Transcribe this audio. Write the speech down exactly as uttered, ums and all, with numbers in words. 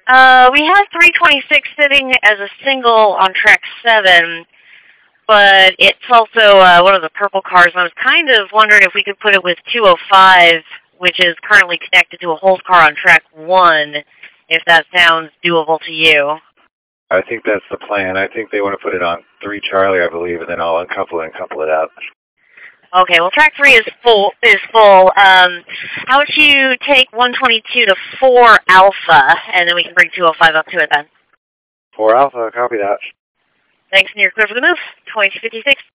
Uh, we have three twenty-six sitting as a single on track seven, but it's also uh, one of the purple cars, and I was kind of wondering if we could put it with two oh five, which is currently connected to a hold car on track one, if that sounds doable to you. I think that's the plan. I think they want to put it on three Charlie, I believe, and then I'll uncouple it and couple it out. Okay, well, track three is full. Is full. Um, how about you take one twenty-two to four Alpha, and then we can bring two oh five up to it then. four Alpha, copy that. Thanks, and you're clear for the move. twenty-two fifty-six.